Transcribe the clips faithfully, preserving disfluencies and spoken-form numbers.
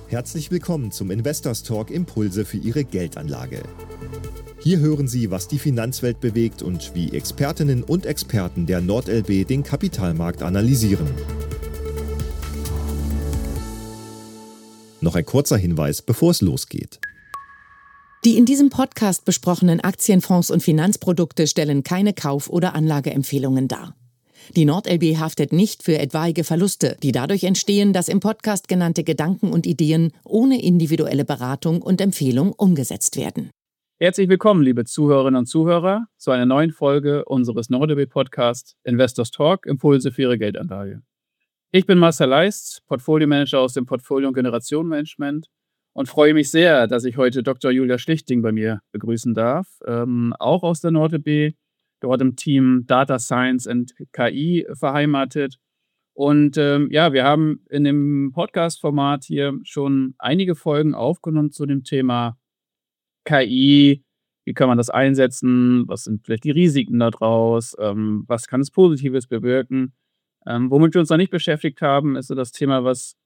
Herzlich willkommen zum Investors Talk Impulse für Ihre Geldanlage. Hier hören Sie, was die Finanzwelt bewegt und wie Expertinnen und Experten der NordLB den Kapitalmarkt analysieren. Noch ein kurzer Hinweis, bevor es losgeht. Die in diesem Podcast besprochenen Aktienfonds und Finanzprodukte stellen keine Kauf- oder Anlageempfehlungen dar. Die NordLB haftet nicht für etwaige Verluste, die dadurch entstehen, dass im Podcast genannte Gedanken und Ideen ohne individuelle Beratung und Empfehlung umgesetzt werden. Herzlich willkommen, liebe Zuhörerinnen und Zuhörer, zu einer neuen Folge unseres NordLB-Podcasts Investors Talk, Impulse für Ihre Geldanlage. Ich bin Marcel Leist, Portfolio-Manager aus dem Portfolio- und Generationenmanagement und freue mich sehr, dass ich heute Doktor Julia Schlichting bei mir begrüßen darf, ähm, auch aus der NordLB, dort im Team Data Science und K I beheimatet. Und ähm, ja, wir haben in dem Podcast-Format hier schon einige Folgen aufgenommen zu dem Thema K I. Wie kann man das einsetzen? Was sind vielleicht die Risiken daraus? Ähm, was kann es Positives bewirken? Ähm, womit wir uns noch nicht beschäftigt haben, ist so das Thema, was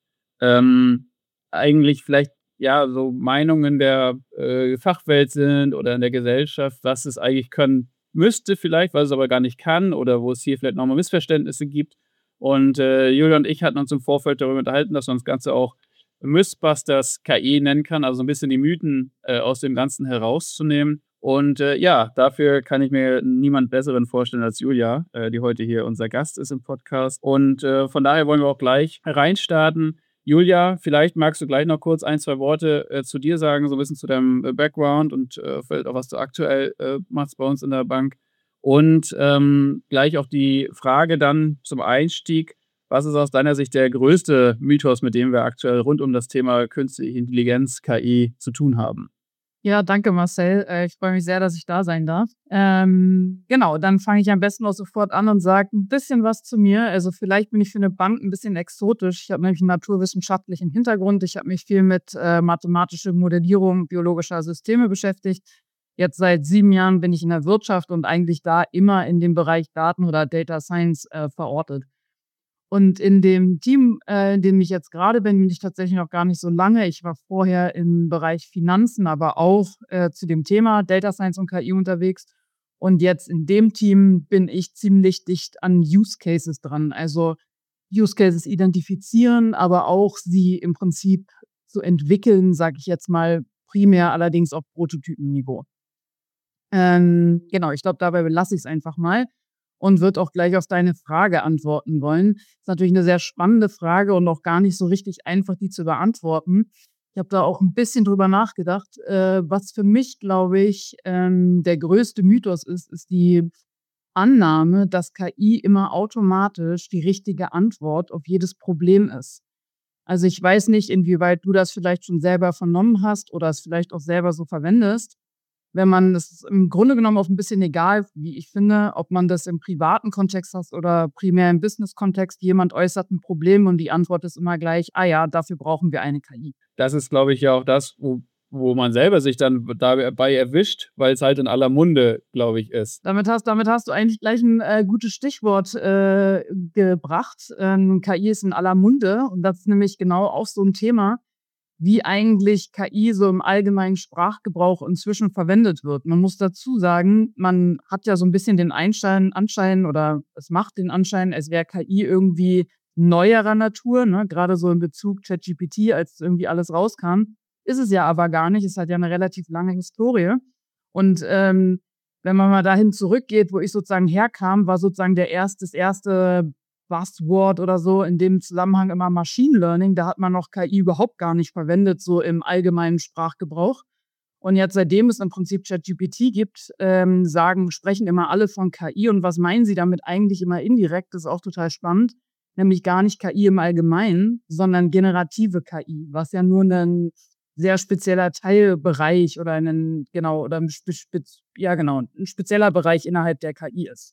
ähm, eigentlich vielleicht ja so Meinungen der äh, Fachwelt sind oder in der Gesellschaft, was es eigentlich können müsste vielleicht, was es aber gar nicht kann oder wo es hier vielleicht nochmal Missverständnisse gibt. Und äh, Julia und ich hatten uns im Vorfeld darüber unterhalten, dass man das Ganze auch Mythbusters K I nennen kann, also ein bisschen die Mythen äh, aus dem Ganzen herauszunehmen. Und äh, ja, dafür kann ich mir niemand Besseren vorstellen als Julia, äh, die heute hier unser Gast ist im Podcast. Und äh, von daher wollen wir auch gleich reinstarten. Julia, vielleicht magst du gleich noch kurz ein, zwei Worte äh, zu dir sagen, so ein bisschen zu deinem äh, Background und äh, vielleicht auch, was du aktuell äh, machst bei uns in der Bank. Und ähm, gleich auch die Frage dann zum Einstieg: Was ist aus deiner Sicht der größte Mythos, mit dem wir aktuell rund um das Thema Künstliche Intelligenz, K I, zu tun haben? Ja, danke Marcel. Äh, Ich freue mich sehr, dass ich da sein darf. Ähm, genau, dann fange ich am besten auch sofort an und sage ein bisschen was zu mir. Also vielleicht bin ich für eine Bank ein bisschen exotisch. Ich habe nämlich einen naturwissenschaftlichen Hintergrund. Ich habe mich viel mit äh, mathematischer Modellierung biologischer Systeme beschäftigt. Jetzt seit sieben Jahren bin ich in der Wirtschaft und eigentlich da immer in dem Bereich Daten oder Data Science äh, verortet. Und in dem Team, äh, in dem ich jetzt gerade bin, bin ich tatsächlich noch gar nicht so lange. Ich war vorher im Bereich Finanzen, aber auch äh, zu dem Thema Data Science und K I unterwegs. Und jetzt in dem Team bin ich ziemlich dicht an Use Cases dran. Also Use Cases identifizieren, aber auch sie im Prinzip zu entwickeln, sage ich jetzt mal, primär allerdings auf Prototypenniveau. Ähm, genau, ich glaube, dabei belasse ich es einfach mal und würde auch gleich auf deine Frage antworten wollen. Ist natürlich eine sehr spannende Frage und auch gar nicht so richtig einfach, die zu beantworten. Ich habe da auch ein bisschen drüber nachgedacht. Äh, was für mich, glaube ich, ähm, der größte Mythos ist, ist die Annahme, dass K I immer automatisch die richtige Antwort auf jedes Problem ist. Also ich weiß nicht, inwieweit du das vielleicht schon selber vernommen hast oder es vielleicht auch selber so verwendest. Wenn man das ist im Grunde genommen auch ein bisschen egal, wie ich finde, ob man das im privaten Kontext hat oder primär im Business-Kontext. Jemand äußert ein Problem und die Antwort ist immer gleich: „Ah ja, dafür brauchen wir eine K I.“ Das ist, glaube ich, ja auch das, wo, wo man selber sich dann dabei erwischt, weil es halt in aller Munde, glaube ich, ist. Damit hast damit hast du eigentlich gleich ein äh, gutes Stichwort äh, gebracht. Ähm, K I ist in aller Munde und das ist nämlich genau auch so ein Thema, wie eigentlich K I so im allgemeinen Sprachgebrauch inzwischen verwendet wird. Man muss dazu sagen, man hat ja so ein bisschen den Einschein Anschein oder es macht den Anschein, als wäre K I irgendwie neuerer Natur, ne? Grade so in Bezug ChatGPT, als irgendwie alles rauskam. Ist es ja aber gar nicht. Es hat ja eine relativ lange Historie. Und, ähm, wenn man mal dahin zurückgeht, wo ich sozusagen herkam, war sozusagen der erst das erste Buzzword oder so in dem Zusammenhang immer Machine Learning. Da hat man noch K I überhaupt gar nicht verwendet, so im allgemeinen Sprachgebrauch. Und jetzt, seitdem es im Prinzip ChatGPT gibt, ähm, sagen sprechen immer alle von K I. Und was meinen sie damit eigentlich immer indirekt? Das ist auch total spannend. Nämlich gar nicht K I im Allgemeinen, sondern generative K I, was ja nur ein sehr spezieller Teilbereich oder ein genau, oder 'n spe spez ja genau, ein spezieller Bereich innerhalb der K I ist.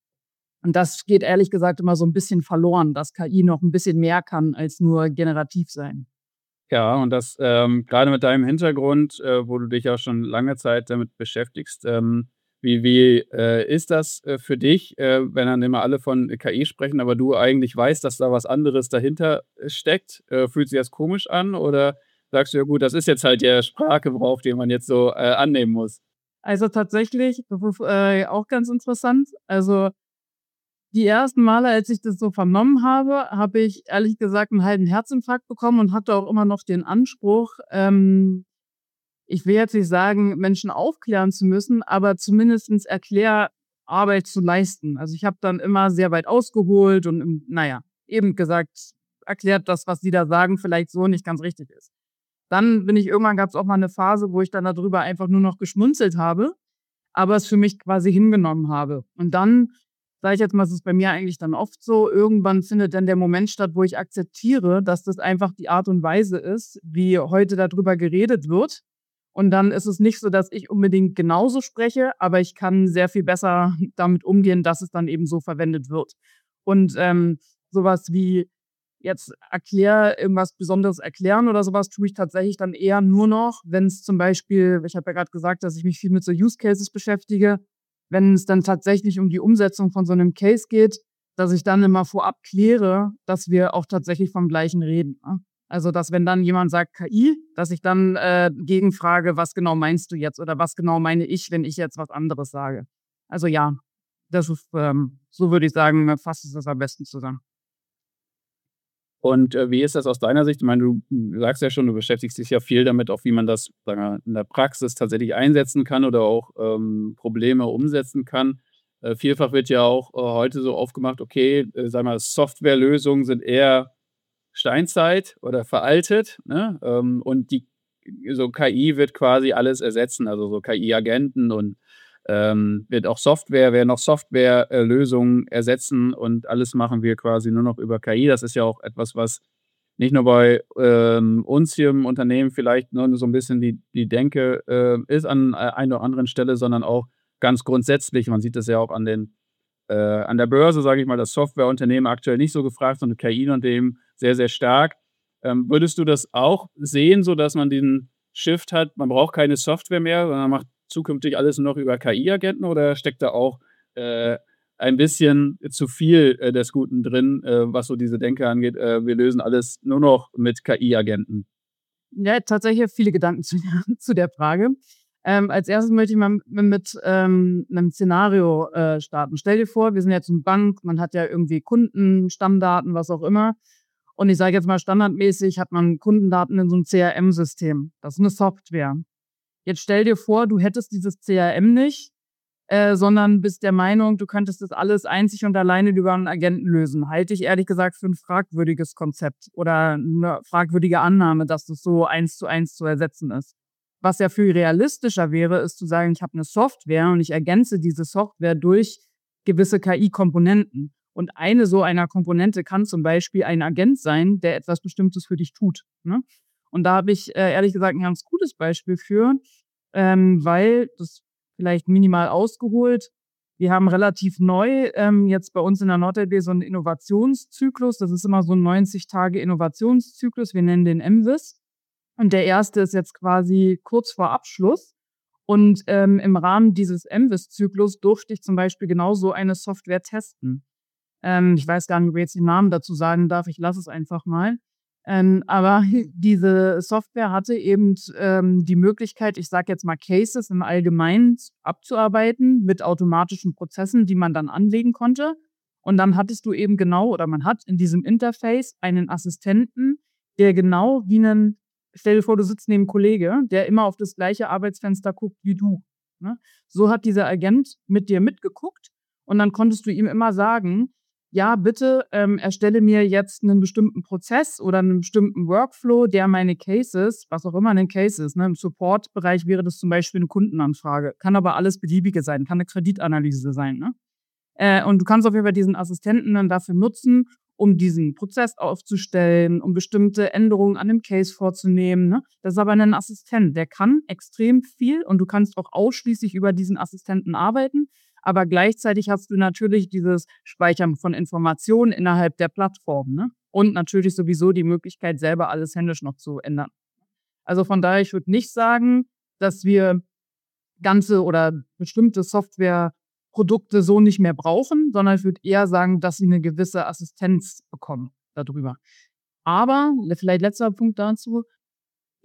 Und das geht ehrlich gesagt immer so ein bisschen verloren, dass K I noch ein bisschen mehr kann als nur generativ sein. Ja, und das ähm, gerade mit deinem Hintergrund, äh, wo du dich auch schon lange Zeit damit beschäftigst, ähm, wie, wie äh, ist das äh, für dich, äh, wenn dann immer alle von K I sprechen, aber du eigentlich weißt, dass da was anderes dahinter äh, steckt? Äh, fühlt sich das komisch an oder sagst du, ja gut, das ist jetzt halt der Sprachgebrauch, den man jetzt so äh, annehmen muss? Also tatsächlich, das ist äh, auch ganz interessant. Also die ersten Male, als ich das so vernommen habe, habe ich ehrlich gesagt einen halben Herzinfarkt bekommen und hatte auch immer noch den Anspruch, ähm, ich will jetzt nicht sagen, Menschen aufklären zu müssen, aber zumindestens Erklärarbeit zu leisten. Also ich habe dann immer sehr weit ausgeholt und, ähm, naja, eben gesagt, erklärt, das, was Sie da sagen, vielleicht so nicht ganz richtig ist. Dann bin ich irgendwann gab es auch mal eine Phase, wo ich dann darüber einfach nur noch geschmunzelt habe, aber es für mich quasi hingenommen habe. Und dann, sage ich jetzt mal, ist es bei mir eigentlich dann oft so, irgendwann findet dann der Moment statt, wo ich akzeptiere, dass das einfach die Art und Weise ist, wie heute darüber geredet wird. Und dann ist es nicht so, dass ich unbedingt genauso spreche, aber ich kann sehr viel besser damit umgehen, dass es dann eben so verwendet wird. Und ähm, sowas wie jetzt erklär irgendwas Besonderes erklären oder sowas tue ich tatsächlich dann eher nur noch, wenn es zum Beispiel, ich habe ja gerade gesagt, dass ich mich viel mit so Use Cases beschäftige, wenn es dann tatsächlich um die Umsetzung von so einem Case geht, dass ich dann immer vorab kläre, dass wir auch tatsächlich vom Gleichen reden. Ne? Also, dass wenn dann jemand sagt K I, dass ich dann äh, gegenfrage, was genau meinst du jetzt oder was genau meine ich, wenn ich jetzt was anderes sage. Also ja, das ist, ähm, so würde ich sagen, fasst es das am besten zusammen. Und äh, wie ist das aus deiner Sicht? Ich meine, du hm, sagst ja schon, du beschäftigst dich ja viel damit, auch wie man das, sagen wir, in der Praxis tatsächlich einsetzen kann oder auch ähm, Probleme umsetzen kann. Äh, vielfach wird ja auch äh, heute so aufgemacht, okay, äh, sagen wir, Softwarelösungen sind eher Steinzeit oder veraltet, ne? Ähm, und die so K I wird quasi alles ersetzen, also so K I-Agenten und ähm, wird auch Software, werden auch Softwarelösungen äh, Lösungen ersetzen und alles machen wir quasi nur noch über K I. Das ist ja auch etwas, was nicht nur bei ähm, uns hier im Unternehmen vielleicht nur so ein bisschen die, die Denke äh, ist an äh, einer oder anderen Stelle, sondern auch ganz grundsätzlich. Man sieht das ja auch an den äh, an der Börse, sage ich mal, das Softwareunternehmen aktuell nicht so gefragt, sondern K I-Unternehmen sehr, sehr stark. Ähm, würdest du das auch sehen, so dass man diesen Shift hat, man braucht keine Software mehr, sondern macht zukünftig alles nur noch über K I-Agenten oder steckt da auch äh, ein bisschen zu viel äh, des Guten drin, äh, was so diese Denke angeht, äh, wir lösen alles nur noch mit K I-Agenten? Ja, tatsächlich viele Gedanken zu, zu der Frage. Ähm, als erstes möchte ich mal m- mit ähm, einem Szenario äh, starten. Stell dir vor, wir sind jetzt eine Bank, man hat ja irgendwie Kunden, Stammdaten, was auch immer. Und ich sage jetzt mal, standardmäßig hat man Kundendaten in so einem C R M-System. Das ist eine Software. Jetzt stell dir vor, du hättest dieses C R M nicht, äh, sondern bist der Meinung, du könntest das alles einzig und alleine über einen Agenten lösen. Halte ich ehrlich gesagt für ein fragwürdiges Konzept oder eine fragwürdige Annahme, dass das so eins zu eins zu ersetzen ist. Was ja viel realistischer wäre, ist zu sagen, ich habe eine Software und ich ergänze diese Software durch gewisse K I-Komponenten. Und eine so einer Komponente kann zum Beispiel ein Agent sein, der etwas Bestimmtes für dich tut. Ne? Und da habe ich äh, ehrlich gesagt ein ganz gutes Beispiel für, ähm, weil das vielleicht minimal ausgeholt. Wir haben relativ neu ähm, jetzt bei uns in der NordLB so einen Innovationszyklus. Das ist immer so ein neunzig Tage Innovationszyklus. Wir nennen den M W I S. Und der erste ist jetzt quasi kurz vor Abschluss. Und ähm, im Rahmen dieses M W I S-Zyklus durfte ich zum Beispiel genauso eine Software testen. Ähm, ich weiß gar nicht, ob ich jetzt den Namen dazu sagen darf. Ich lasse es einfach mal. Ähm, aber diese Software hatte eben ähm, die Möglichkeit, ich sage jetzt mal Cases im Allgemeinen abzuarbeiten mit automatischen Prozessen, die man dann anlegen konnte. Und dann hattest du eben genau, oder man hat in diesem Interface einen Assistenten, der genau wie einen, stell dir vor, du sitzt neben einem Kollege, der immer auf das gleiche Arbeitsfenster guckt wie du. Ne? So hat dieser Agent mit dir mitgeguckt und dann konntest du ihm immer sagen, ja, bitte ähm, erstelle mir jetzt einen bestimmten Prozess oder einen bestimmten Workflow, der meine Cases, was auch immer ein Case ist, ne, im Support-Bereich wäre das zum Beispiel eine Kundenanfrage, kann aber alles Beliebige sein, kann eine Kreditanalyse sein. Ne? Äh, und du kannst auf jeden Fall diesen Assistenten dann dafür nutzen, um diesen Prozess aufzustellen, um bestimmte Änderungen an dem Case vorzunehmen. Ne? Das ist aber ein Assistent, der kann extrem viel und du kannst auch ausschließlich über diesen Assistenten arbeiten. Aber gleichzeitig hast du natürlich dieses Speichern von Informationen innerhalb der Plattform. Ne? Und natürlich sowieso die Möglichkeit, selber alles händisch noch zu ändern. Also von daher, ich würde nicht sagen, dass wir ganze oder bestimmte Softwareprodukte so nicht mehr brauchen, sondern ich würde eher sagen, dass sie eine gewisse Assistenz bekommen darüber. Aber, vielleicht letzter Punkt dazu,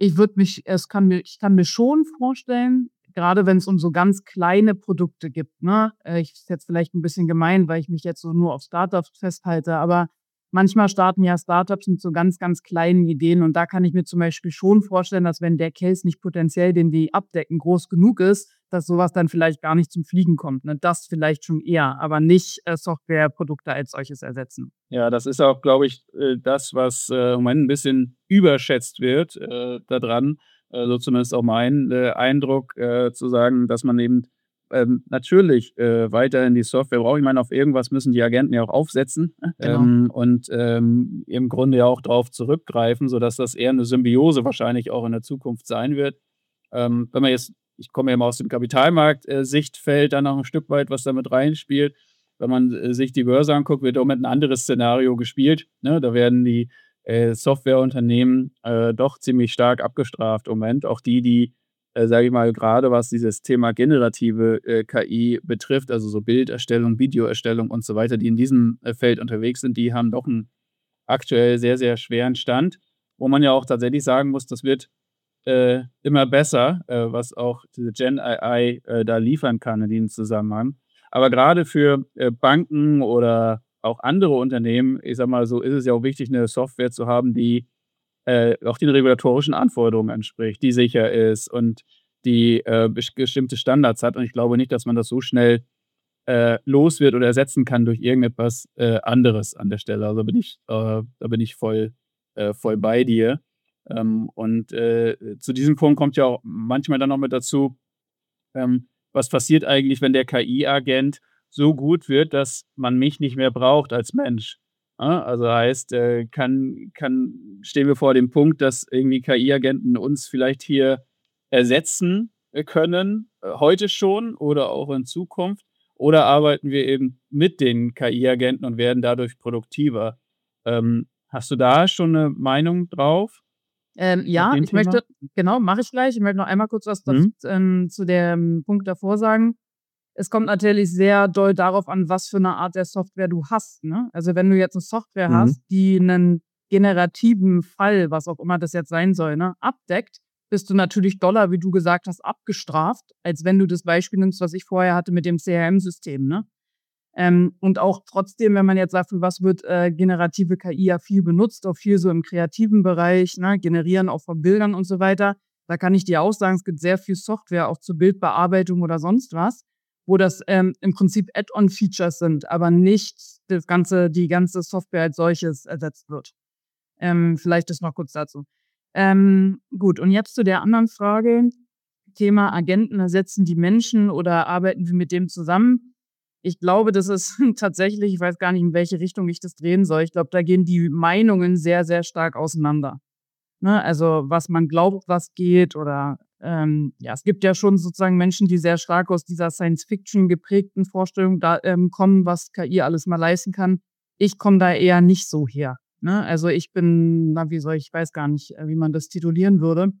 Ich würde mich, es kann mir, ich kann mir schon vorstellen, gerade wenn es um so ganz kleine Produkte gibt, ne? äh, Ich ist jetzt vielleicht ein bisschen gemein, weil ich mich jetzt so nur auf Startups festhalte, aber manchmal starten ja Startups mit so ganz, ganz kleinen Ideen und da kann ich mir zum Beispiel schon vorstellen, dass wenn der Case nicht potenziell, den die abdecken, groß genug ist, dass sowas dann vielleicht gar nicht zum Fliegen kommt. Ne? Das vielleicht schon eher, aber nicht äh, Softwareprodukte als solches ersetzen. Ja, das ist auch, glaube ich, äh, das, was äh, im Moment ein bisschen überschätzt wird äh, daran. Äh, so zumindest auch mein äh, Eindruck, äh, zu sagen, dass man eben ähm, natürlich äh, weiterhin die Software braucht. Ich meine, auf irgendwas müssen die Agenten ja auch aufsetzen Genau. ähm, und ähm, im Grunde ja auch darauf zurückgreifen, sodass das eher eine Symbiose wahrscheinlich auch in der Zukunft sein wird. Ähm, wenn man jetzt, ich komme ja immer aus dem Kapitalmarkt-Sichtfeld, dann noch ein Stück weit, was damit reinspielt. Wenn man äh, sich die Börse anguckt, wird im Moment ein anderes Szenario gespielt. Ne? Da werden die äh, Softwareunternehmen äh, doch ziemlich stark abgestraft im Moment. Auch die, die, äh, sage ich mal, gerade was dieses Thema generative äh, K I betrifft, also so Bilderstellung, Videoerstellung und so weiter, die in diesem äh, Feld unterwegs sind, die haben doch einen aktuell sehr, sehr schweren Stand, wo man ja auch tatsächlich sagen muss, das wird äh, immer besser, äh, was auch diese Gen A I äh, da liefern kann in diesem Zusammenhang. Aber gerade für äh, Banken oder auch andere Unternehmen, ich sage mal so, ist es ja auch wichtig, eine Software zu haben, die äh, auch den regulatorischen Anforderungen entspricht, die sicher ist und die äh, besch- bestimmte Standards hat. Und ich glaube nicht, dass man das so schnell äh, los wird oder ersetzen kann durch irgendetwas äh, anderes an der Stelle. Also bin ich, äh, da bin ich voll, äh, voll bei dir. Ähm, und äh, zu diesem Punkt kommt ja auch manchmal dann noch mit dazu, ähm, was passiert eigentlich, wenn der K I-Agent so gut wird, dass man mich nicht mehr braucht als Mensch? Ja, also heißt, äh, kann, kann, stehen wir vor dem Punkt, dass irgendwie K I-Agenten uns vielleicht hier ersetzen äh, können, äh, heute schon oder auch in Zukunft? Oder arbeiten wir eben mit den K I-Agenten und werden dadurch produktiver? Ähm, hast du da schon eine Meinung drauf Ähm, auf ja, dem ich Thema? möchte, genau, mache ich gleich. Ich möchte noch einmal kurz was das, Mhm. ähm, zu dem Punkt davor sagen. Es kommt natürlich sehr doll darauf an, was für eine Art der Software du hast, ne? Also, wenn du jetzt eine Software Mhm. hast, die einen generativen Fall, was auch immer das jetzt sein soll, ne, abdeckt, bist du natürlich doller, wie du gesagt hast, abgestraft, als wenn du das Beispiel nimmst, was ich vorher hatte mit dem C R M-System, ne? Ähm, und auch trotzdem, wenn man jetzt sagt, für was wird äh, generative K I ja viel benutzt, auch viel so im kreativen Bereich, ne, generieren auch von Bildern und so weiter. Da kann ich dir auch sagen, es gibt sehr viel Software auch zur Bildbearbeitung oder sonst was, wo das ähm, im Prinzip Add-on-Features sind, aber nicht das ganze, die ganze Software als solches ersetzt wird. Ähm, vielleicht das noch kurz dazu. Ähm, gut, und jetzt zu der anderen Frage. Thema Agenten ersetzen die Menschen oder arbeiten wir mit dem zusammen? Ich glaube, das ist tatsächlich, ich weiß gar nicht, in welche Richtung ich das drehen soll. Ich glaube, da gehen die Meinungen sehr, sehr stark auseinander. Ne? Also, was man glaubt, was geht oder ähm, ja, es gibt ja schon sozusagen Menschen, die sehr stark aus dieser Science-Fiction geprägten Vorstellung da ähm, kommen, was K I alles mal leisten kann. Ich komme da eher nicht so her. Ne? Also ich bin, na, wie soll ich, ich weiß gar nicht, äh, wie man das titulieren würde.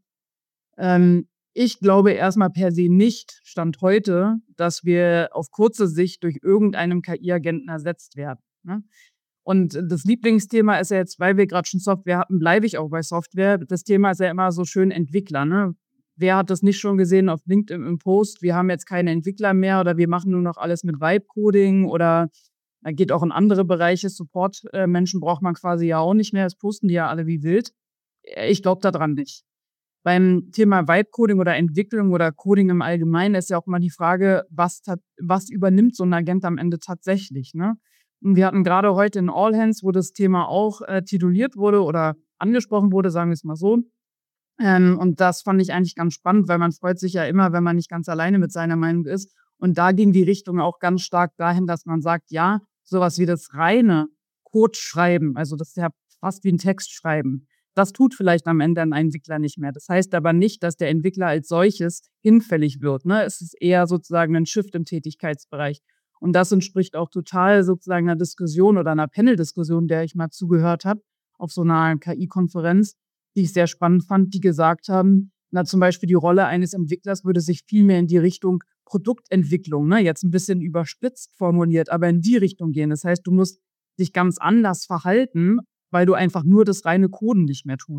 Ähm, Ich glaube erstmal per se nicht, Stand heute, dass wir auf kurze Sicht durch irgendeinem K I-Agenten ersetzt werden, ne? Und das Lieblingsthema ist ja jetzt, weil wir gerade schon Software hatten, bleibe ich auch bei Software. Das Thema ist ja immer so schön Entwickler, ne? Wer hat das nicht schon gesehen auf LinkedIn im Post? Wir haben jetzt keine Entwickler mehr oder wir machen nur noch alles mit Vibe-Coding oder äh, geht auch in andere Bereiche. Support äh, Menschen braucht man quasi ja auch nicht mehr. Das posten die ja alle wie wild. Äh, Ich glaube daran nicht. Beim Thema Vibe-Coding oder Entwicklung oder Coding im Allgemeinen ist ja auch immer die Frage, was tat was übernimmt so 'n Agent am Ende tatsächlich, ne? Und wir hatten grade heute 'n All Hands, wo das Thema auch, äh, tituliert wurde oder angesprochen wurde, sagen wir's mal so. Ähm, und das fand ich eigentlich ganz spannend, weil man freut sich ja immer, wenn man nicht ganz alleine mit seiner Meinung ist. Und da ging die Richtung auch ganz stark dahin, dass man sagt, ja, so was wie das reine Code schreiben, also das ist ja fast wie 'n Text schreiben, das tut vielleicht am Ende ein Entwickler nicht mehr. Das heißt aber nicht, dass der Entwickler als solches hinfällig wird, ne? Es ist eher sozusagen 'nen Shift im Tätigkeitsbereich. Und das entspricht auch total sozusagen 'ner Diskussion oder 'ner Panel-Diskussion, der ich mal zugehört habe auf so 'ner K I-Konferenz, die ich sehr spannend fand, die gesagt haben, na, zum Beispiel die Rolle eines Entwicklers würde sich viel mehr in die Richtung Produktentwicklung, ne, jetzt 'n bisschen überspitzt formuliert, aber in die Richtung gehen. Das heißt, du musst dich ganz anders verhalten, weil du einfach nur das reine Coden nicht mehr tust.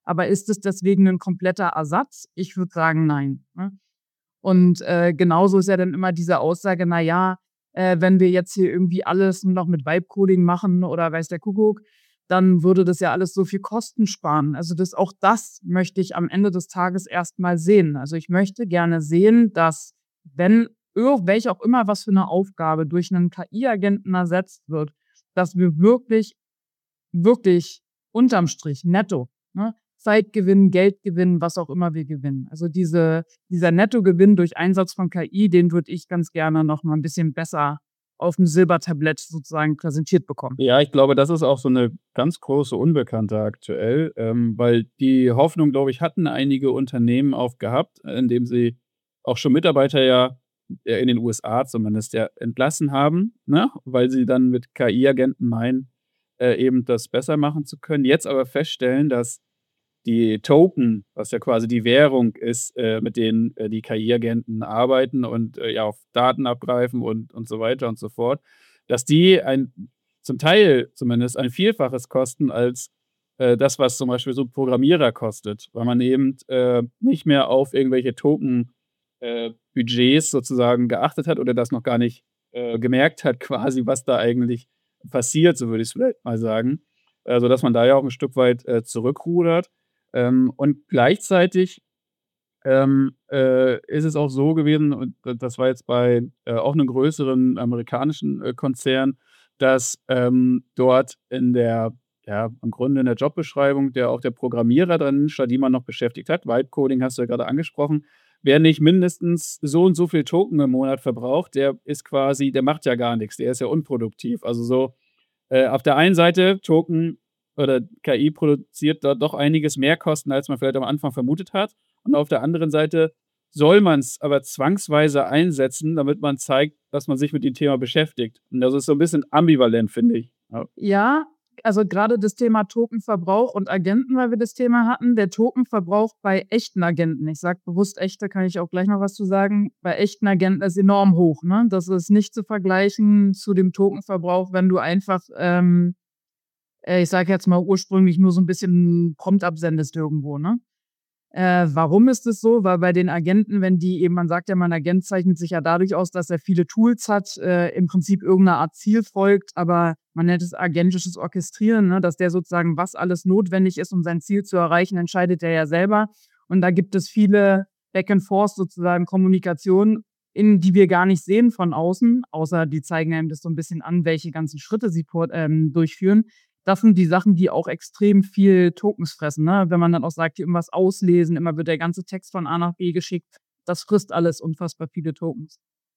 Aber ist es deswegen ein kompletter Ersatz? Ich würde sagen, nein. Ne? Und äh, genauso ist ja dann immer diese Aussage, na ja, äh, wenn wir jetzt hier irgendwie alles nur noch mit Vibe-Coding machen oder weiß der Kuckuck, dann würde das ja alles so viel Kosten sparen. Also das, auch das möchte ich am Ende des Tages erstmal sehen. Also ich möchte gerne sehen, dass wenn welche auch immer was für eine Aufgabe durch einen K I-Agenten ersetzt wird, dass wir wirklich, wirklich unterm Strich netto, ne, Zeit gewinnen, Geld gewinnen, was auch immer wir gewinnen. Also diese, dieser Nettogewinn durch Einsatz von K I, den würde ich ganz gerne noch mal ein bisschen besser auf dem Silbertablett sozusagen präsentiert bekommen. Ja, ich glaube, das ist auch so eine ganz große Unbekannte aktuell, ähm, weil die Hoffnung, glaube ich, hatten einige Unternehmen auch gehabt, indem sie auch schon Mitarbeiter ja äh, in den U S A zumindest ja entlassen haben, ne? Weil sie dann mit K I-Agenten meinen, äh, eben das besser machen zu können. Jetzt aber feststellen, dass die Token, was ja quasi die Währung ist, äh, mit denen äh, die K I-Agenten arbeiten und äh, ja auf Daten abgreifen und, und so weiter und so fort, dass die ein zum Teil zumindest ein Vielfaches kosten als äh, das, was zum Beispiel so ein Programmierer kostet, weil man eben äh, nicht mehr auf irgendwelche Token-Budgets sozusagen geachtet hat oder das noch gar nicht äh, gemerkt hat, quasi, was da eigentlich passiert, so würde ich es vielleicht mal sagen. Also, dass man da ja auch ein Stück weit äh, zurückrudert. Ähm, und gleichzeitig ähm, äh, ist es auch so gewesen, und d das war jetzt bei äh, auch 'nem größeren amerikanischen äh, Konzern, dass ähm, dort in der ja, im Grunde in der Jobbeschreibung der auch der Programmierer drin stand, die man noch beschäftigt hat. Vibe Coding hast du ja gerade angesprochen. Wer nicht mindestens so und so viel Token im Monat verbraucht, der ist quasi der macht ja gar nichts, der ist ja unproduktiv. Also so äh, auf der einen Seite Token oder K I produziert da doch einiges mehr Kosten, als man vielleicht am Anfang vermutet hat. Und auf der anderen Seite soll man es aber zwangsweise einsetzen, damit man zeigt, dass man sich mit dem Thema beschäftigt. Und das ist so ein bisschen ambivalent, finde ich. Ja. Ja, also gerade das Thema Tokenverbrauch und Agenten, weil wir das Thema hatten. Der Tokenverbrauch bei echten Agenten, ich sage bewusst echte, kann ich auch gleich noch was zu sagen, bei echten Agenten ist enorm hoch. Ne? Das ist nicht zu vergleichen zu dem Tokenverbrauch, wenn du einfach, ähm, äh, ich sage jetzt mal ursprünglich nur so ein bisschen Prompt absendest irgendwo. Ne? Äh, warum ist es so? Weil bei den Agenten, wenn die eben, man sagt ja, ein Agent zeichnet sich ja dadurch aus, dass er viele Tools hat, äh, im Prinzip irgendeiner Art Ziel folgt, aber man nennt es agentisches Orchestrieren, ne? Dass der sozusagen, was alles notwendig ist, um sein Ziel zu erreichen, entscheidet er ja selber. Und da gibt es viele Back-and-Forth sozusagen Kommunikation, in die wir gar nicht sehen von außen, außer die zeigen einem das so ein bisschen an, welche ganzen Schritte sie por- ähm, durchführen. Das sind die Sachen, die auch extrem viel Tokens fressen, ne? Wenn man dann auch sagt, hier irgendwas auslesen, immer wird der ganze Text von A nach B geschickt. Das frisst alles unfassbar viele Tokens.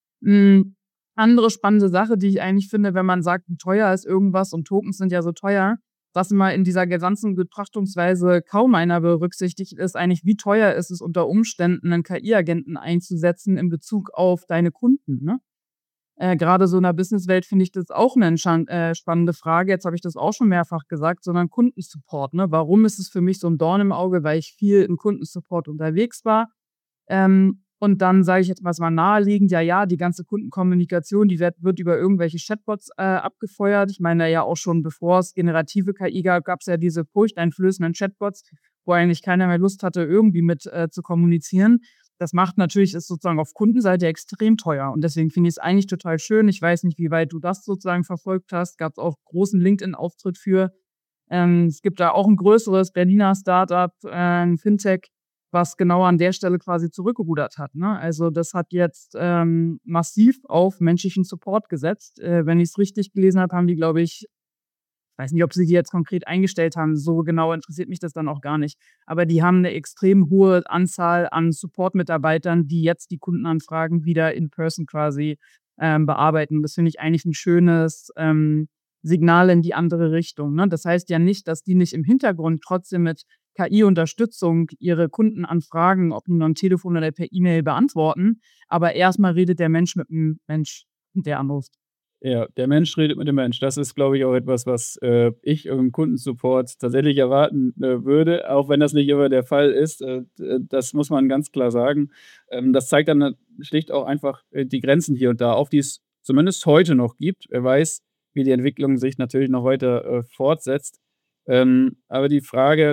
Hm, andere spannende Sache, die ich eigentlich finde, wenn man sagt, wie teuer ist irgendwas und Tokens sind ja so teuer, was immer in dieser ganzen Betrachtungsweise kaum einer berücksichtigt, ist eigentlich, wie teuer ist es unter Umständen, einen K I-Agenten einzusetzen in Bezug auf deine Kunden, ne? Äh, grade so in der Businesswelt finde ich das auch 'ne entschan äh, spannende Frage. Jetzt habe ich das auch schon mehrfach gesagt, sondern Kundensupport, ne? Warum ist es für mich so 'n Dorn im Auge? Weil ich viel im Kundensupport unterwegs war. Ähm, und dann sage ich jetzt mal, es war naheliegend, ja, ja, die ganze Kundenkommunikation, die wird wird über irgendwelche Chatbots, äh, abgefeuert. Ich meine ja auch schon, bevor es generative K I gab, gab's ja diese furchteinflößenden Chatbots, wo eigentlich keiner mehr Lust hatte, irgendwie mit, äh, zu kommunizieren. Das macht natürlich ist sozusagen auf Kundenseite extrem teuer und deswegen finde ich's eigentlich total schön. Ich weiß nicht, wie weit du das sozusagen verfolgt hast. Gab's auch großen LinkedIn-Auftritt für. Ähm, es gibt da auch 'n größeres Berliner Start-up, äh, 'n Fintech, was genau an der Stelle quasi zurückgerudert hat, ne? Also, das hat jetzt, ähm, massiv auf menschlichen Support gesetzt. Äh, wenn ich's richtig gelesen habe, haben die, glaube ich weiß nicht, ob sie die jetzt konkret eingestellt haben, so genau interessiert mich das dann auch gar nicht. Aber die haben 'ne extrem hohe Anzahl an Support-Mitarbeitern, die jetzt die Kundenanfragen wieder in person quasi, ähm, bearbeiten. Das finde ich eigentlich 'n schönes, ähm, Signal in die andere Richtung, ne? Das heißt ja nicht, dass die nicht im Hintergrund trotzdem mit K I-Unterstützung ihre Kundenanfragen, ob nun am Telefon oder per E-Mail, beantworten, aber erst mal redet der Mensch mit 'm Mensch, der anruft. Ja, der Mensch redet mit dem Mensch. Das ist, glaube ich, auch etwas, was äh, ich im Kundensupport tatsächlich erwarten äh, würde, auch wenn das nicht immer der Fall ist. Äh, d- das muss man ganz klar sagen. Ähm, das zeigt dann äh, schlicht auch einfach äh, die Grenzen hier und da auf, die es zumindest heute noch gibt. Wer weiß, wie die Entwicklung sich natürlich noch weiter äh, fortsetzt. Ähm, aber die Frage,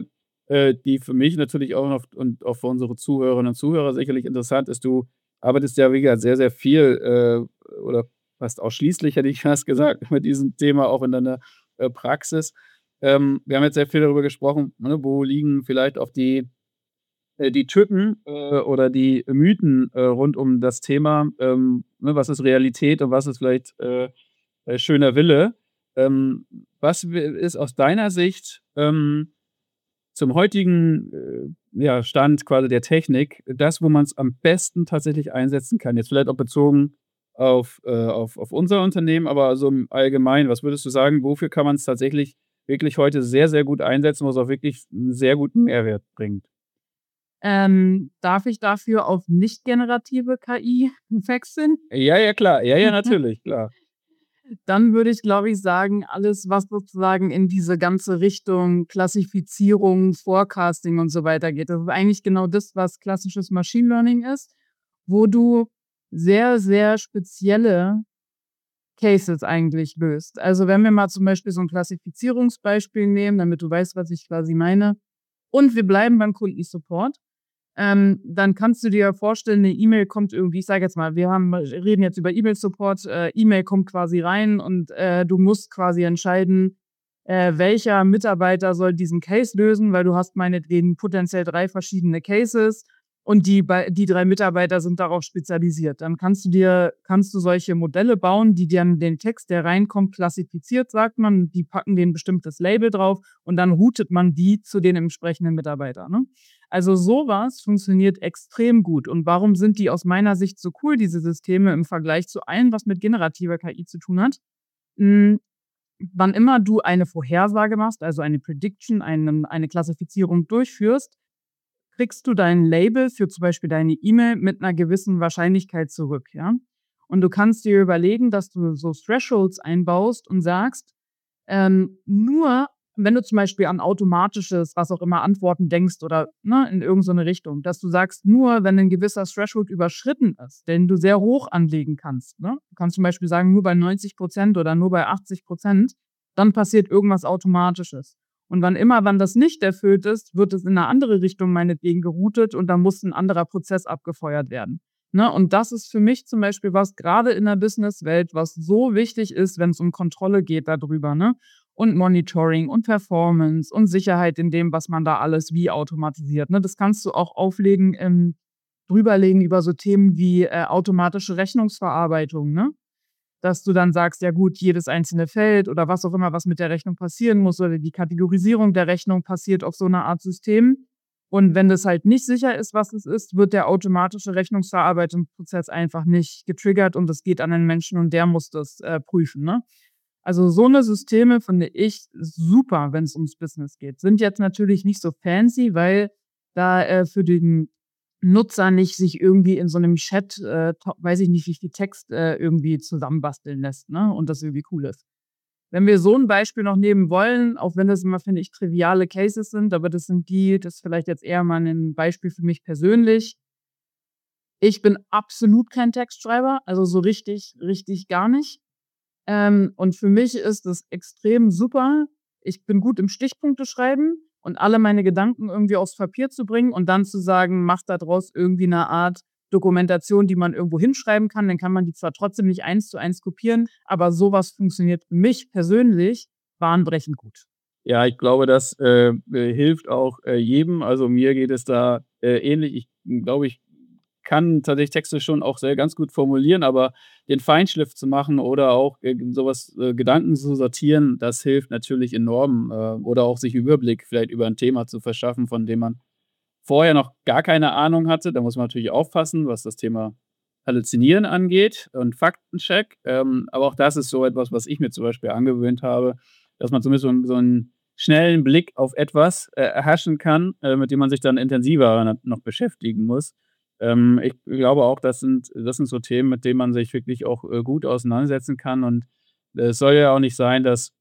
äh, die für mich natürlich auch noch und auch für unsere Zuhörerinnen und Zuhörer sicherlich interessant ist. Du arbeitest ja, wie gesagt, sehr, sehr viel äh, oder fast ausschließlich, hätte ich fast gesagt, mit diesem Thema auch in deiner äh, Praxis. Ähm, wir haben jetzt sehr viel darüber gesprochen, ne, wo liegen vielleicht auch die, äh, die Tücken äh, oder die Mythen äh, rund um das Thema, ähm, ne, was ist Realität und was ist vielleicht äh, äh, schöner Wille. Ähm, was wi- ist aus deiner Sicht ähm, zum heutigen äh, ja, Stand quasi der Technik das, wo man es am besten tatsächlich einsetzen kann? Jetzt vielleicht auch bezogen auf, äh, auf, auf unser Unternehmen, aber so im Allgemeinen, was würdest du sagen, wofür kann man es tatsächlich wirklich heute sehr, sehr gut einsetzen, wo es auch wirklich einen sehr guten Mehrwert bringt? Ähm, darf ich dafür auf nicht generative K I wechseln? Ja, ja, klar. Ja, ja, natürlich, klar. Dann würde ich, glaube ich, sagen, alles, was sozusagen in diese ganze Richtung Klassifizierung, Forecasting und so weiter geht. Das ist eigentlich genau das, was klassisches Machine Learning ist, wo du sehr, sehr spezielle Cases eigentlich löst. Also wenn wir mal zum Beispiel so ein Klassifizierungsbeispiel nehmen, damit du weißt, was ich quasi meine, und wir bleiben beim Kundensupport. Ähm, dann kannst du dir vorstellen, eine E-Mail kommt irgendwie, ich sage jetzt mal, wir haben reden jetzt über E-Mail-Support, äh, E-Mail kommt quasi rein und, äh, du musst quasi entscheiden, äh, welcher Mitarbeiter soll diesen Case lösen, weil du hast meinetwegen potenziell drei verschiedene Cases und die bei die drei Mitarbeiter sind darauf spezialisiert. Dann kannst du dir kannst du solche Modelle bauen, die dann den Text, der reinkommt, klassifiziert, sagt man. Die packen den bestimmtes Label drauf und dann routet man die zu den entsprechenden Mitarbeitern, ne? Also sowas funktioniert extrem gut. Und warum sind die aus meiner Sicht so cool, diese Systeme, im Vergleich zu allem, was mit generativer K I zu tun hat? Hm, wann immer du eine Vorhersage machst, also eine Prediction, einen eine Klassifizierung durchführst, kriegst du dein Label für zum Beispiel deine E-Mail mit einer gewissen Wahrscheinlichkeit zurück, ja? Und du kannst dir überlegen, dass du so Thresholds einbaust und sagst, ähm, nur wenn du zum Beispiel an automatisches, was auch immer, Antworten denkst oder, ne, in irgend so 'ne Richtung, dass du sagst, nur wenn ein gewisser Threshold überschritten ist, den du sehr hoch anlegen kannst, ne? Du kannst zum Beispiel sagen, nur bei neunzig Prozent oder nur bei achtzig Prozent, dann passiert irgendwas Automatisches. Und wann immer wann das nicht erfüllt ist, wird es in 'ne andere Richtung meinetwegen geroutet und dann muss 'n anderer Prozess abgefeuert werden, ne? Und das ist für mich zum Beispiel was grade in der Businesswelt, was so wichtig ist, wenn's um Kontrolle geht da drüber, ne? Und Monitoring und Performance und Sicherheit in dem, was man da alles wie automatisiert, ne? Das kannst du auch auflegen, ähm drüberlegen über so Themen wie, äh, automatische Rechnungsverarbeitung, ne? Dass du dann sagst: „Ja gut, jedes einzelne Feld oder was auch immer, was mit der Rechnung passieren muss oder die Kategorisierung der Rechnung passiert auf so 'ner Art System. Und wenn das halt nicht sicher ist, was es ist, wird der automatische Rechnungsverarbeitungsprozess einfach nicht getriggert und es geht an den Menschen und der muss das, äh, prüfen“, ne? Also, so 'ne Systeme finde ich super, wenn's ums Business geht. Sind jetzt natürlich nicht so fancy, weil da, äh, für den Nutzer nicht sich irgendwie in so 'nem Chat, äh, to weiß ich nicht, wie viel Text, äh, irgendwie zusammenbasteln lässt, ne, und das irgendwie cool ist. Wenn wir so 'n Beispiel noch nehmen wollen, auch wenn das immer, finde ich, triviale Cases sind, aber das sind die das ist vielleicht jetzt eher mal 'nen Beispiel für mich persönlich. Ich bin absolut kein Textschreiber, also so richtig, richtig gar nicht. Ähm, und für mich ist es extrem super. Ich bin gut im Stichpunkte schreiben und alle meine Gedanken irgendwie aufs Papier zu bringen und dann zu sagen: „Mach da draus irgendwie 'ne Art Dokumentation, die man irgendwo hinschreiben kann.“ Dann kann man die zwar trotzdem nicht eins zu eins kopieren, aber so was funktioniert für mich persönlich bahnbrechend gut. Ja, ich glaube, das, äh, äh, hilft auch, äh, jedem. Also, mir geht es da, äh, ähnlich. Ich glaube, ich kann tatsächlich Texte schon auch sehr ganz gut formulieren, aber den Feinschliff zu machen oder auch, äh, so was äh, Gedanken zu sortieren, das hilft natürlich enorm, äh, oder auch sich Überblick vielleicht über 'n Thema zu verschaffen, von dem man vorher noch gar keine Ahnung hatte. Da muss man natürlich aufpassen, was das Thema Halluzinieren angeht und Faktencheck. Ähm, aber auch das ist so etwas, was ich mir zum Beispiel angewöhnt habe, dass man zumindest so 'n so 'n schnellen Blick auf etwas, äh, erhaschen kann, äh, mit dem man sich dann intensiver na noch beschäftigen muss. Ähm, ich glaube auch, das sind das sind so Themen, mit denen man sich wirklich auch, äh, gut auseinandersetzen kann und es soll ja auch nicht sein, dass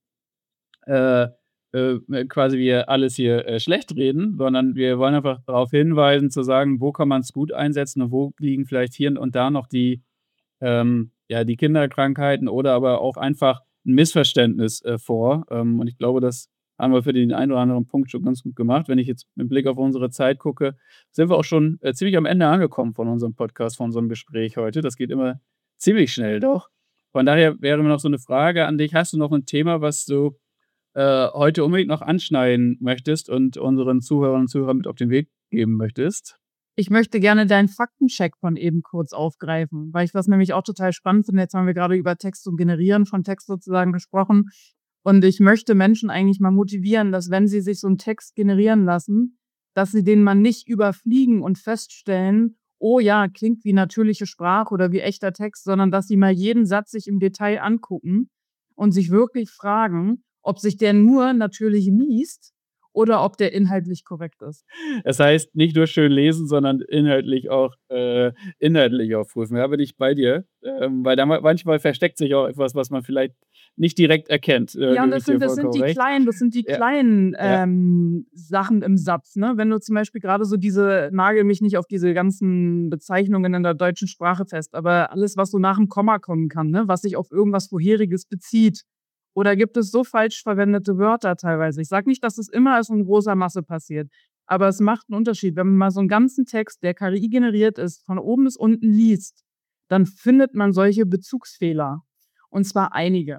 äh, äh, quasi wir alles hier, äh, schlecht reden, sondern wir wollen einfach darauf hinweisen, zu sagen, wo kann man's gut einsetzen und wo liegen vielleicht hier und da noch die ähm, ja, die Kinderkrankheiten oder aber auch einfach 'n Missverständnis, äh, vor. Ähm, und ich glaube, das haben wir für den einen oder anderen Punkt schon ganz gut gemacht. Wenn ich jetzt mit Blick auf unsere Zeit gucke, sind wir auch schon äh, ziemlich am Ende angekommen von unserem Podcast, von unserem Gespräch heute. Das geht immer ziemlich schnell doch. Von daher wäre mir noch so eine Frage an dich. Hast du noch ein Thema, was du äh, heute unbedingt noch anschneiden möchtest und unseren Zuhörern und Zuhörern mit auf den Weg geben möchtest? Ich möchte gerne deinen Faktencheck von eben kurz aufgreifen, weil ich das nämlich auch total spannend finde. Jetzt haben wir gerade über Text und Generieren von Text sozusagen gesprochen. Und ich möchte Menschen eigentlich mal motivieren, dass wenn sie sich so einen Text generieren lassen, dass sie den mal nicht überfliegen und feststellen, oh ja, klingt wie natürliche Sprache oder wie echter Text, sondern dass sie mal jeden Satz sich im Detail angucken und sich wirklich fragen, ob sich der nur natürlich liest oder ob der inhaltlich korrekt ist. Das heißt, nicht nur schön lesen, sondern inhaltlich auch äh, inhaltlich auch prüfen. Da bin ich bei dir, ähm, weil da manchmal versteckt sich auch etwas, was man vielleicht nicht direkt erkennt. Äh, ja, und das sind, das sind die recht. kleinen, das sind die ja. kleinen ähm, ja. Sachen im Satz. Ne? Wenn du zum Beispiel gerade so diese, nagel mich nicht auf diese ganzen Bezeichnungen in der deutschen Sprache fest, aber alles, was so nach dem Komma kommen kann, ne? Was sich auf irgendwas Vorheriges bezieht. Oder gibt es so falsch verwendete Wörter teilweise? Ich sage nicht, dass es immer als in großer Masse passiert, aber es macht einen Unterschied. Wenn man mal so einen ganzen Text, der K I generiert ist, von oben bis unten liest, dann findet man solche Bezugsfehler. Und zwar einige.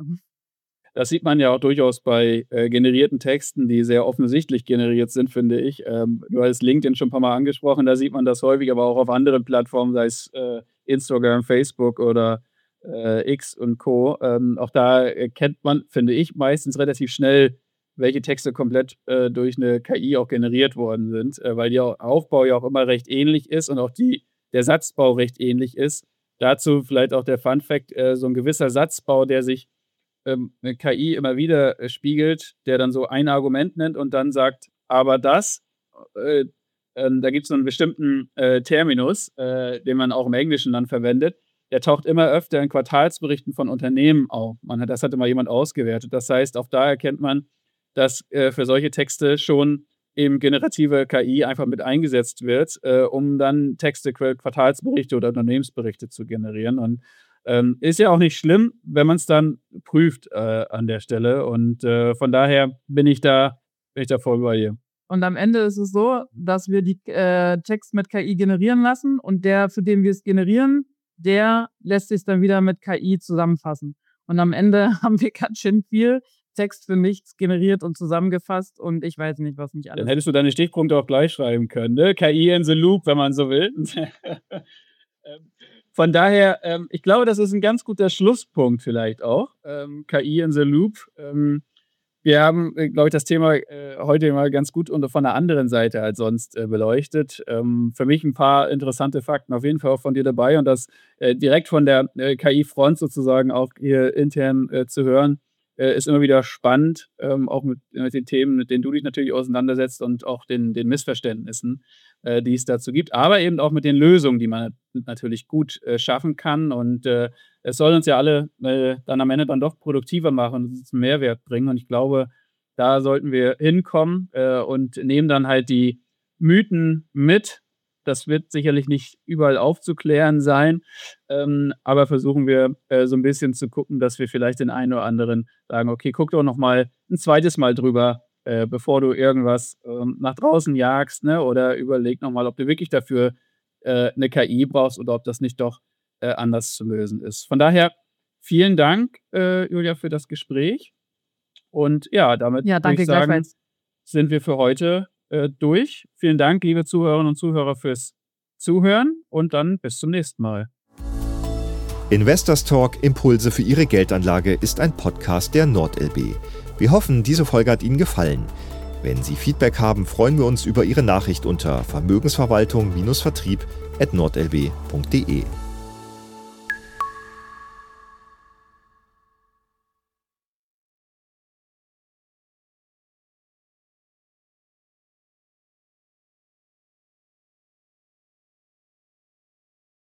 Das sieht man ja auch durchaus bei äh, generierten Texten, die sehr offensichtlich generiert sind, finde ich. Ähm, du hast LinkedIn schon ein paar Mal angesprochen, da sieht man das häufig, aber auch auf anderen Plattformen, sei es äh, Instagram, Facebook oder äh, X und Co. Ähm, auch da erkennt man, finde ich, meistens relativ schnell, welche Texte komplett äh, durch eine K I auch generiert worden sind, äh, weil der Aufbau ja auch immer recht ähnlich ist und auch die, der Satzbau recht ähnlich ist. Dazu vielleicht auch der Fun-Fact, äh, so ein gewisser Satzbau, der sich ähm, eine K I immer wieder äh, spiegelt, der dann so ein Argument nennt und dann sagt, aber das, äh, äh, da gibt es so einen bestimmten äh, Terminus, äh, den man auch im Englischen dann verwendet. Der taucht immer öfter in Quartalsberichten von Unternehmen auf. Man hat, das hatte mal jemand ausgewertet. Das heißt, auch da erkennt man, dass äh, für solche Texte schon eben generative K I einfach mit eingesetzt wird, äh, um dann Texte, Quartalsberichte oder Unternehmensberichte zu generieren. Und ähm, ist ja auch nicht schlimm, wenn man es dann prüft äh, an der Stelle. Und äh, von daher bin ich da, bin ich da voll bei dir. Und am Ende ist es so, dass wir die äh, Text mit K I generieren lassen und der, für den wir es generieren, der lässt sich dann wieder mit K I zusammenfassen. Und am Ende haben wir ganz schön viel Text für nichts generiert und zusammengefasst und ich weiß nicht, was nicht alles. Dann hättest du deine Stichpunkte auch gleich schreiben können, ne? K I in the loop, wenn man so will. Von daher, ähm, ich glaube, das ist ein ganz guter Schlusspunkt vielleicht auch. Ähm, K I in the loop. Ähm, wir haben, glaube ich, das Thema äh, heute mal ganz gut und von einer anderen Seite als sonst äh, beleuchtet. Ähm, für mich ein paar interessante Fakten auf jeden Fall auch von dir dabei und das äh, direkt von der äh, K I-Front sozusagen auch hier intern äh, zu hören. Äh, ist immer wieder spannend, ähm, auch mit, mit den Themen, mit denen du dich natürlich auseinandersetzt und auch den, den Missverständnissen, äh, die es dazu gibt, aber eben auch mit den Lösungen, die man natürlich gut äh, schaffen kann. Und äh, es soll uns ja alle äh, dann am Ende dann doch produktiver machen und uns einen Mehrwert bringen. Und ich glaube, da sollten wir hinkommen äh, und nehmen dann halt die Mythen mit. Das wird sicherlich nicht überall aufzuklären sein, ähm, aber versuchen wir äh, so ein bisschen zu gucken, dass wir vielleicht den einen oder anderen sagen, okay, guck doch noch mal ein zweites Mal drüber, äh, bevor du irgendwas ähm, nach draußen jagst, ne? Oder überleg noch mal, ob du wirklich dafür äh, eine K I brauchst oder ob das nicht doch äh, anders zu lösen ist. Von daher vielen Dank, äh, Julia, für das Gespräch und ja, damit ja, danke, würde ich sagen, sind wir für heute durch. Vielen Dank, liebe Zuhörerinnen und Zuhörer, fürs Zuhören und dann bis zum nächsten Mal. Investors Talk Impulse für Ihre Geldanlage ist ein Podcast der NordLB. Wir hoffen, diese Folge hat Ihnen gefallen. Wenn Sie Feedback haben, freuen wir uns über Ihre Nachricht unter vermögensverwaltung Vertrieb at nordlb punkt de.